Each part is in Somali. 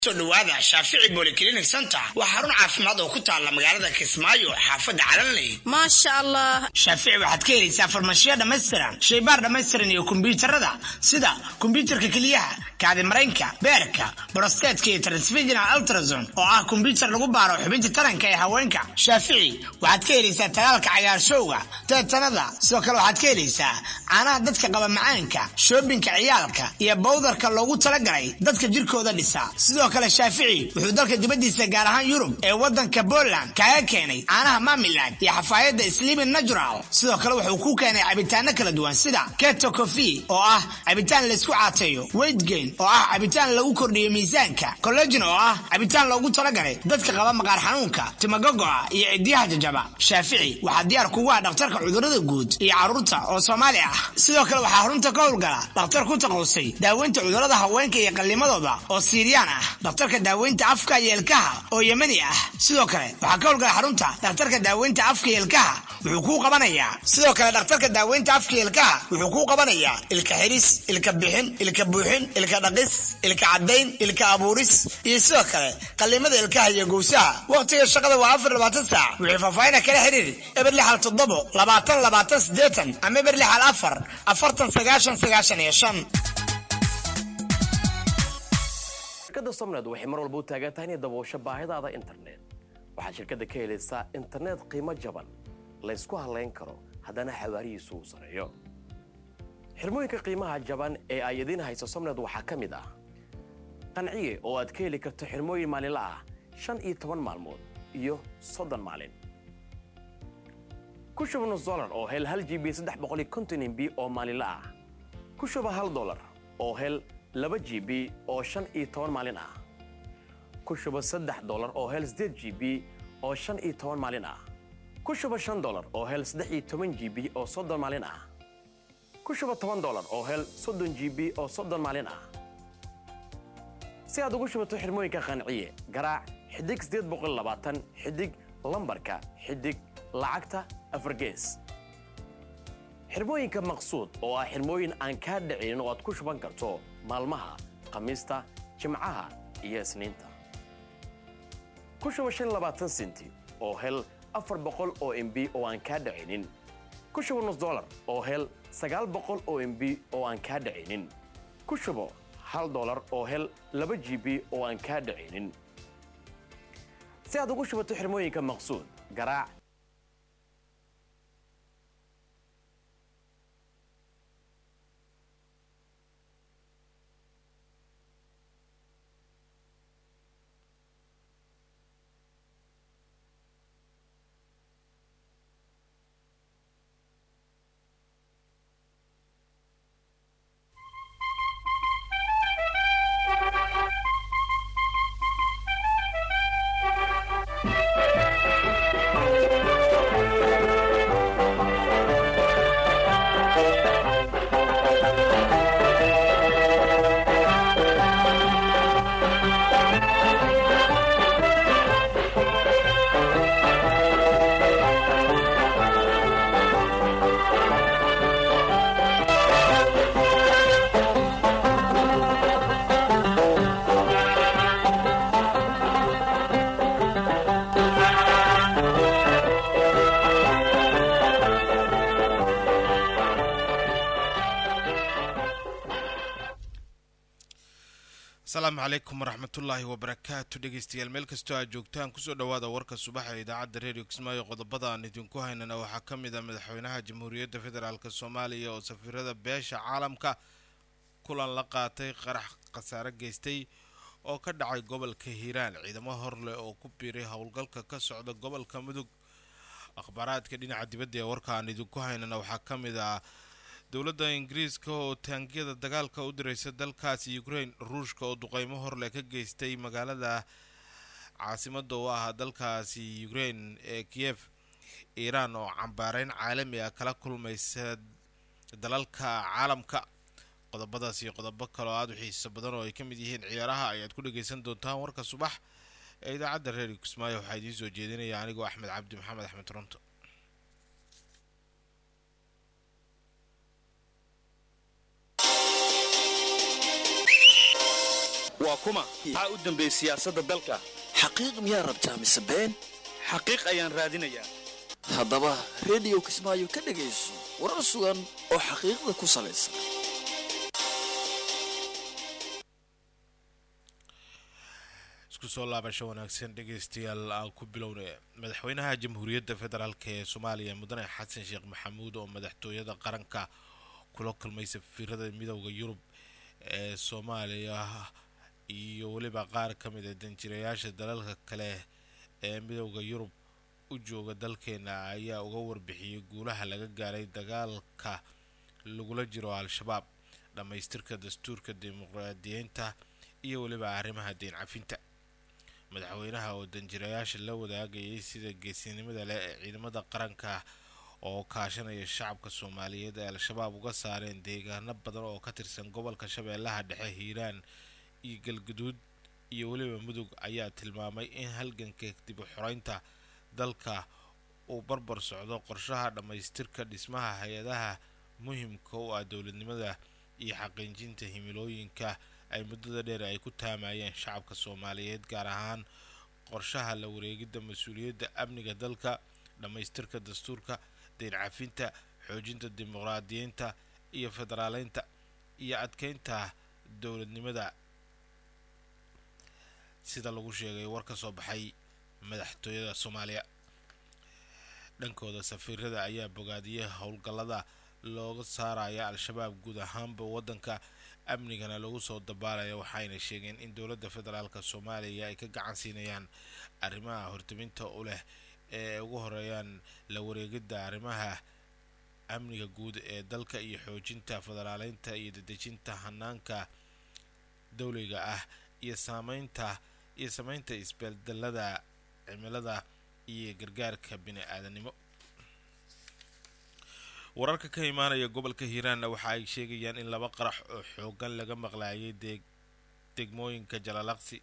dhawaada Shaafici Polyclinic Center waa xarun caafimaad oo ku taala magaalada Kismaayo xaafadda Calanley ma sha Allah Shaafici waxaad ka helaysaa farmashiyo dhameystiran shaybaar dhameystiran iyo kombiyuutarada sida kombiyuutarka kaliyaha kaadi mareenka beerka prostate iyo transvaginal ultrasound oo ah kombiyuutar lagu baaro xubinta taranka ee haweenka Shaafici waxaad ka helaysaa talaalka cagaarshowga teetanada sidoo kale waxaad ka helaysaa caanaha dadka qaba macaanka shoppingka ciyaalka iyo bowdarka loogu talagalay dadka jirkooda dhisa sidoo kale Shaafici wuxuu dalka dibadiisa gaar ahaan Yurub ee wadanka Poland kaga keenay caanaha Mamiland iyo xafaayada Slimin Natural sidoo kale wuxuu ku keenay cabitaano kala duwan sida Keto Coffee oo ah cabitaan la isku caateeyo weight gain oo ah cabitaan lagu kordhiyo miisaanka collagen oo ah cabitaan loogu talagalay dadka qaba maqaar xanuunka timagogo'a iyo cidiyaha jajaba Shaafici waxa diyaar kugu ah dhakhtarka cudurrada guud iyo caruurta oo Soomaali ah sidoo kale waxa xarunta ka howlgala dhakhtar ku taqasusay daaweynta cudurrada haweenka iyo qalliimadooda oo Siiriyaan ah dhakhtarka daaweynta afka iyo ilkaha oo Yemeni ah sidoo kale waxa ka howlgala xarunta dhakhtarka daaweynta afka iyo ilkaha wuxuu ku qabanayaa sidoo kale dhakhtarka daaweynta afka iyo ilkaha wuxuu ku qabanayaa ilka xiris ilka bixin ilka buuxin ilka dhaqis ilka cadeyn ilka abuuris iyo sidoo kale qalliimada ilkaha iyo gowsaha waqtiga shaqada waa 24 saac wixii faahfaahin kala xiriir eber 67 20 ama eber 4 40 90 shirkadda Somnad waxay mar walba u taagan tahay inay daboosho baahidaada internet waxaa shirkadda ka helaysaa internet qiimo jaban la isku halayn karo haddana xawaarihiisu uu sareeyo xirmooyinka qiimaha jaban ee ay idin hayso Somnad waxaa ka mid ah qanciye oo aad ka heli karto xirmooyin maalinle ah 15 maalmood iyo 30 maalin ku shuba $1 oo hel 1 GB 350 MB oo maalinle ah ku shuba $1 oo hel 2 GB oo 15 maalin ah ku shuba $3 oo hel 8 GB oo 15 maalin ah ku shuba $5 oo hel 13 GB oo 30 maalin ah ku shuba $10 oo hel 30 GB oo 30 maalin ah si aad ugu shubato xirmooyinka qanciye garaac xidig 820 xidig lambarka xidig lacagta afargees xirmooyinka maqsuud oo ah xirmooyin aan ka dhicin oo aad ku shuban karto maalmaha khamiista jimcaha iyo isniinta ku shuba 20 senti oo hel 400 oo MB oo aan ka dhicinin ku shuba $1 oo hel 900 oo MB oo aan ka dhicinin ku shuba $1 oo hel 2 GB oo aan ka dhicinin si aad ugu shubato xirmooyinka maqsuud garaac السلام عليكم ورحمة الله وبركاته dhegeystayaal meel kastoo aad joogtaan kusoo dhawaada warka subaxa ee idaacadda Radio Kismaayo qodobada aan idinku haynana waxaa ka mid ah madaxweynaha Jamhuuriyadda Federaalka Soomaaliya oo safiirada beesha caalamka kulan la qaatay qarax khasaare geystay oo ka dhacay gobolka Hiiraan ciidamo horle oo ku biiray howlgalka ka socda gobolka Mudug akhbaaraadka dhinaca dibadda ee warka aan idinku haynana waxaa ka mid ah dowladda Ingiriiska oo taangiyada dagaalka u diraysa dalkaasi Ukraine Ruushka oo duqeymo horle ka geystay magaalada caasimadda oo ah dalkaasi Ukraine ee Kiev Iran oo cambaareyn caalami ah kala kulmaysa dalalka caalamka qodobadaas iyo qodobo kale oo aad u xiiso badan oo ay ka mid yihiin ciyaaraha ayaad ku dhageysan doontaan warka subax ee idaacadda Radio Kismaayo waxaa idiin soo jeedinaya anigoo Axmed Cabdi Maxamed Axmed Toronto waa kuma maxaa u dambeeyay siyaasadda dalka xaqiiq miyaa rabtaa mise been xaqiiq ayaan raadinayaa haddaba radio kismaayo ka dhegayso warar sugan oo xaqiiqda ku salaysan isku soo laabasho wanaagsan dhegaystayaal aan ku bilownay madaxweynaha jamhuuriyadda federaalk ee soomaaliya mudane xasan sheekh maxamuud oo madaxtooyada qaranka kula kulmay safiirada midowda yurub ee soomaaliya iyo weliba qaar ka mid ah danjirayaasha dalalka kale ee midowda yurub u jooga dalkeena ayaa uga warbixiyay guulaha laga gaaray dagaalka lagula jiro al-shabaab dhamaystirka dastuurka dimuqraadiyiinta iyo weliba arrimaha deyn cafinta madaxweynaha oo danjirayaasha la wadaagayay sida geesinimada leh ee ciidamada qaranka oo kaashanaya shacabka Soomaaliyeed ee al-shabaab uga saareen deegaano badan oo ka tirsan gobolka Shabeellaha Dhexe Hiiraan iyo Galgaduud iyo weliba Mudug ayaa tilmaamay in halganka dib u xoreynta dalka uu barbar socdo qorshaha dhamaystirka dhismaha hay'adaha muhiimka u ah dowladnimada iyo xaqiijinta himilooyinka ay muddada dheer ay ku taamayeen shacabka Soomaaliyeed gaar ahaan qorshaha la wareegidda mas'uuliyadda amniga dalka dhamaystirka dastuurka deyn cafinta xoojinta dimuqraadiyiinta iyo federaaleynta iyo adkeynta dowladnimada sida lagu sheegay war ka soo baxay madaxtooyada Soomaaliya dhankooda safiirada ayaa bogaadiyay howlgallada looga saaraya al-shabaab guud ahaanba wadanka amnigana lagu soo dabaalayo waxayna sheegeen in dowladda federaalka Soomaaliya ay ka gacan siinayaan arrimaha hortaminta u leh ee ugu horeeyaan la wareegidda arrimaha amniga guud ee dalka iyo xoojinta federaaleynta iyo dedejinta hanaanka dawliga ah iyo saamaynta isbedelada cimilada iyo gargaarka bini'aadanimo wararka ka imaanaya gobolka Hiiraan waxa ay sheegayaan in laba qarax oo xoogan laga maqlaayay degmooyinka Jalalaqsi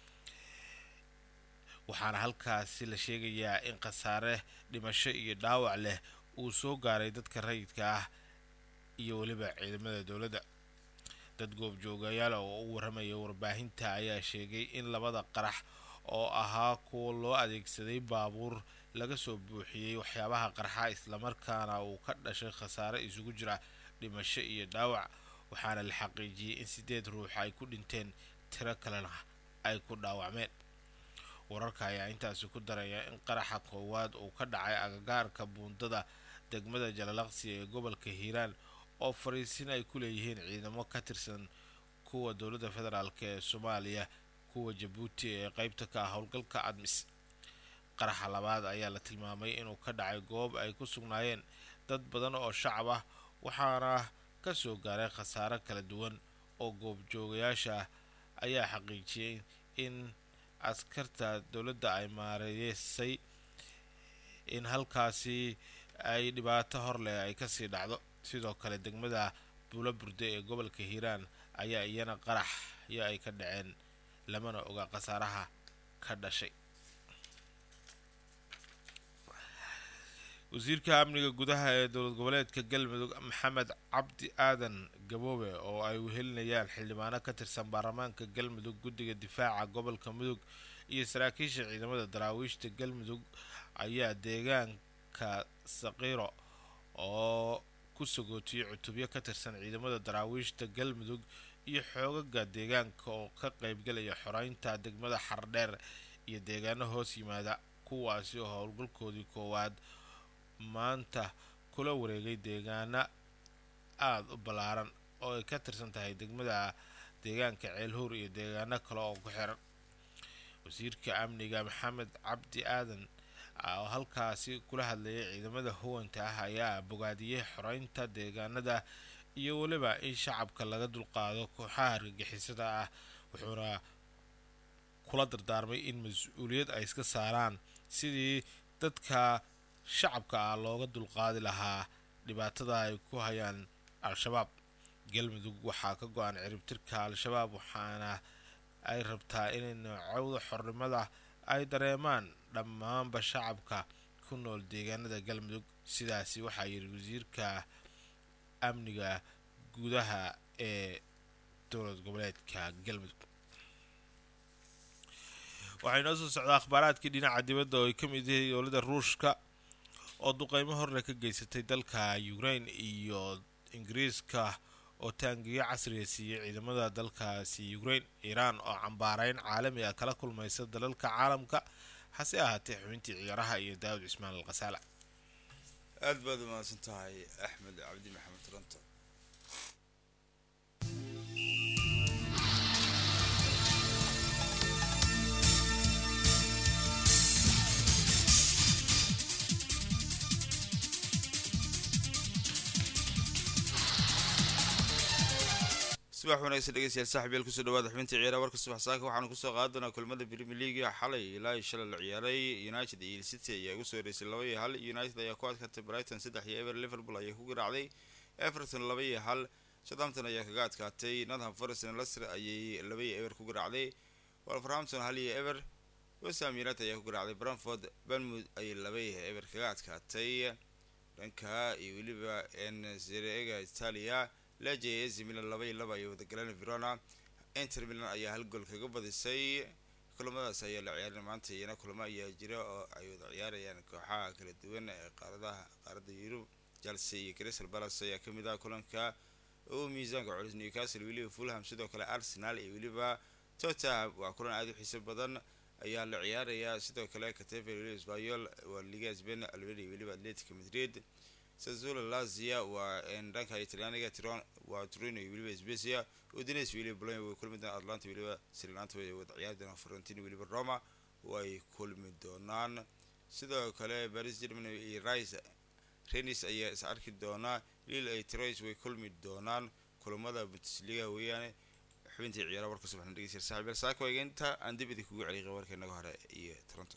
waxaana halkaasi la sheegayaa in khasaare dhimasho iyo dhaawac leh uu soo gaaray dadka rayidka ah iyo waliba ciidamada dawladda dad goobjoogayaal oo u waramaya warbaahinta ayaa sheegay in labada qarax oo ahaa kuwa loo adeegsaday baabuur laga soo buuxiyay waxyaabaha qarxa isla markaana uu ka dhashay khasaare isugu jira dhimasho iyo dhaawac waxaana la xaqiijiyay in 8 ruux ay ku dhinteen tiro kalena ay ku dhaawacmeen wararka ayaa intaas ku daraya in qaraxa koowaad uu ka dhacay agagaarka buundada degmada Jalalaqsi ee gobolka Hiiraan oo fariisin ay ku leeyihiin ciidamo ka tirsan kuwa dowladda federaalka ee Soomaaliya kuwa Djibouti ee qaybta ka ah howlgalka ADMIS qaraxa labaad ayaa la tilmaamay inuu ka dhacay goob ay ku sugnaayeen dad badan oo shacab ah waxaana ka soo gaaray khasaare kala duwan oo goobjoogayaasha ayaa xaqiijiyay in askarta dawladda ay maareysay in halkaasi ay dhibaato hor leh ay ka sii dhacdo sidoo kale degmada Buulaburde ee gobolka Hiiraan ayaa iyana qarax ay ka dhaceen lamana oga khasaaraha ka dhashay wasiirka amniga gudaha ee dowlad goboleedka Galmudug Maxamed Cabdi Aadan Gaboobe oo ay wehelinayaan xildhibaano ka tirsan baarlamaanka Galmudug guddiga difaaca gobolka Mudug iyo saraakiisha ciidamada daraawiishta Galmudug ayaa deegaanka Saqiiro oo ku sagootiyay cutubyo ka tirsan ciidamada daraawiishta Galmudug iyo xoogaga deegaanka oo ka qaybgalaya xoreynta degmada Xardheer iyo deegaano hoos yimaada kuwaasi oo howlgalkoodii koowaad maanta kula wareegay deegaana aad u balaaran oo ay ka tirsan tahay degmada deegaanka Ceelhuur iyo deegaano kale oo ku xiran wasiirka amniga Maxamed Cabdi Aadan oo halkaasi kula hadlayay ciidamada huwanta ah ayaa bogaadiyay xoreynta deegaanada iyo waliba in shacabka laga dulqaado kooxaha argagixisada ah wuxuuna kula dardaarmay in mas'uuliyad ay iska saaraan sidii dadka shacabka looga dulqaadi lahaa dhibaatada ay ku hayaan al-shabaab Galmudug waxaa ka go'an ciribtirka al-shabaab waxaana ay rabtaa in noocooda xornimada ay dareemaan dhammaanba shacabka ku nool deegaanada Galmudug sidaasi waxaa yiri wasiirka amniga gudaha ee dowlad goboleedka Galmudug waxay noo soo socdaa akhbaaraadkii dhinaca dibadda oo ay ka mid yihiin dowladda ruushka oo duqeymo horle ka geysatay dalka Ukraine iyo Ingiriiska oo taangiyo casriya siiyey ciidamada dalkaasi Ukraine. Iran oo cambaareyn caalami ah kala kulmaysa dalalka caalamka hase ahaatee xubintii ciyaaraha iyo Daawud Cismaan Alqasaala. aad baad u mahadsan tahay axmed cabdi maxamed Toronto. subax wanaagsan dhegeystayaal saaxiibayaal kusoo dhawaada xubinta ciyaaraha warka subax saaka waxaanu kusoo qaadan doonaa kulamada Premier League xalay ilaa shalay la ciyaaray. United iyo City ayaa ugu soo horeysay 2-1. United ayaa ku adkaatay Brighton 3-0. Liverpool ayaa ku garaacday Everton 2-1. Southampton ayaa kaga adkaatay Nottingham Forest. Leicester ayay 2-0 ku garaacday. Wolverhampton 1-0. West Ham United ayaa ku garaacday Brentford. Bournemouth ayay 2-0 kaga adkaatay. dhanka iyo weliba Serie A Italia Lecce AC Milan 2-2 ay wada galeen Verona. Inter Milan ayaa hal gool kaga badisay. kulamadaas ayaa la ciyaaray maanta iyana kulamo ayaa jira oo ay wada ciyaarayaan kooxaha kala duwan ee qaaradda Yurub. Chelsea iyo Crystal Palace ayaa ka mid ah kulanka oo miisaanka culus. Newcastle weliba Fulham sidoo kale Arsenal iyo weliba Tottenham waa kulan aad u xiiso badan ayaa la ciyaaraya. sidoo kale Catania weliba Espanyol waa Liga Spain Almeria weliba Atletico Madrid. Sassuolo Lazio waa dhanka Italianiga Torino iyo weliba Spezia. Udinese weliba Bologna way kulmi doonaan. Atlanta weliba Salernitana way wada ciyaari doonaan. Fiorentina weliba Roma way kulmi doonaan. sidoo kale Paris Germany iyo Rennes ayaa is arki doonaa. Lille iyo Troyes way kulmi doonaan. kulamada Bundesliga weeyaan. xubintii ciyaaraha warka subaxna dhegeystayaal saaxiibayaal saaka waygeenta aan dib idin kugu celiyo warkeenaga hore iyo Toronto.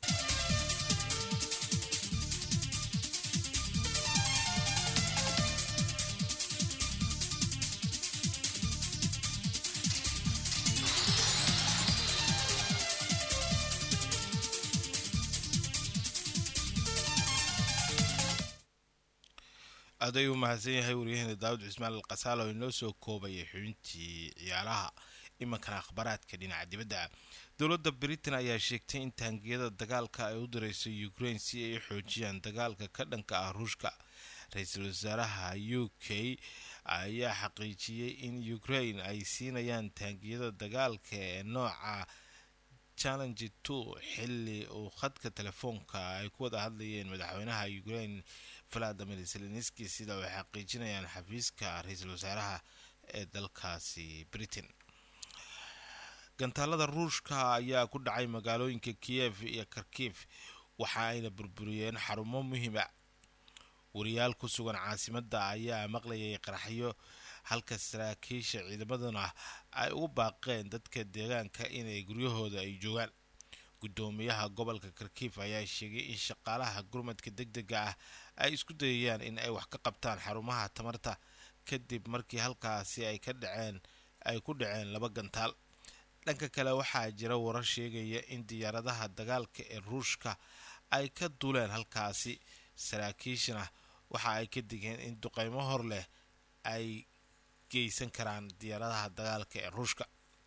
aday u mahadsan yahay wariyaheenna Daawud Cismaan Alqasaala oo inoo soo koobayay xubintii ciyaaraha. imankana akhbaaraadka dhinaca dibadda. dowladda Britain ayaa sheegtay in taangiyada dagaalka ay u dirayso Ukraine si ay u xoojiyaan dagaalka ka dhanka ah Ruushka. Ra'iisul Wasaaraha UK ayaa xaqiijiyay in Ukraine ay siinayaan taangiyada dagaalka ee nooca Challenge 2 xilli uu khadka telefoonka ay ku wada hadlayeen madaxweynaha Ukraine Volodymyr Zelensky sida ay xaqiijinayaan xafiiska ra'iisul wasaaraha ee dalkaasi Britain. gantaalada Ruushka ayaa ku dhacay magaalooyinka Kiev iyo Kharkiv waxa ayna burburiyeen xarumo muhiim ah. wariyaal ku sugan caasimadda ayaa maqlayay qaraxyo halka saraakiisha ciidamaduna ay ugu baaqeen dadka deegaanka inay guryahooda ay joogaan. gudoomiyaha gobolka Kharkiv ayaa sheegay in shaqaalaha gurmadka degdega ah ay isku dayayaan in ay wax ka qabtaan xarumaha tamarta kadib markii halkaasi ay ku dhaceen 2 gantaal. dhanka kale waxaa jira warar sheegaya in diyaaradaha dagaalka ee Ruushka ay ka duuleen halkaasi. saraakiishana waxa ay ka digeen in duqeymo hor leh ay geysan karaan diyaaradaha dagaalka ee Ruushka.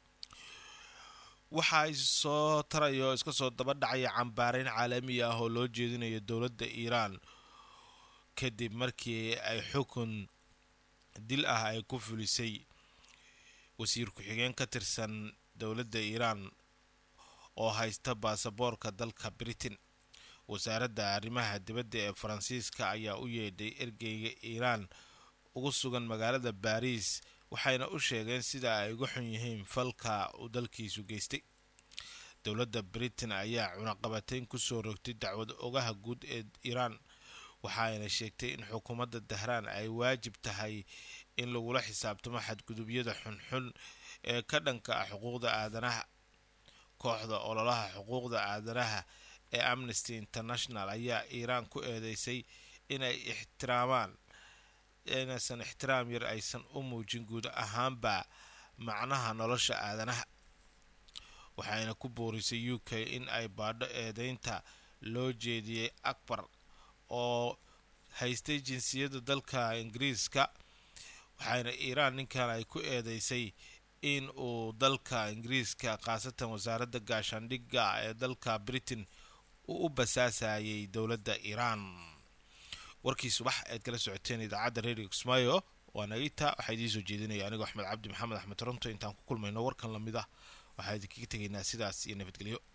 waxa ay soo tarayo iska soo daba dhacaya cambaareyn caalami ah oo loo jeedinayo dowladda Iran kadib markii ay xukun dil ah ay ku fulisay wasiir ku-xigeen ka tirsan dowladda Iran oo haysta baasaboorka dalka Britain. wasaaradda arrimaha dibadda ee Faransiiska ayaa u yeedhay ergeyga Iran ugu sugan magaalada Paris waxayna u sheegeen sida ay uga xun yihiin falka uu dalkiisu geystay. dowladda Britain ayaa cunaqabatayn ku soo rogtay dacwad ogaha guud ee Iran waxayna sheegtay in xukuumadda Tehran ay waajib tahay in lagula xisaabtamo xadgudubyada xunxun ee ka dhanka ah xuquuqda aadanaha. kooxda ololaha xuquuqda aadanaha ee Amnesty International ayaa Iran ku eedeysay inay inaysan ixtiraam yar aysan u muujin guud ahaanba macnaha nolosha aadanaha. waxayna ku boorisay UK in ay baadho eedeynta loo jeediyay Akbar oo haystay jinsiyadda dalka Ingiriiska. waxayna Iran ninkan ay ku eedeysay in uu dalka ingiriiska khaasatan wasaaradda gaashaandhigga ee dalka britain uu u basaasayay dowladda iiraan. warkii subax aad kala socoteen idaacadda radio kismaayo waa nagita waxaa idiin soo jeedinaya anigoo axmed cabdi maxamed axmed toronto intaan ku kulmayno warkan lamid ah waxaa idinkaga tegaynaa sidaas iyo nabadgelyo.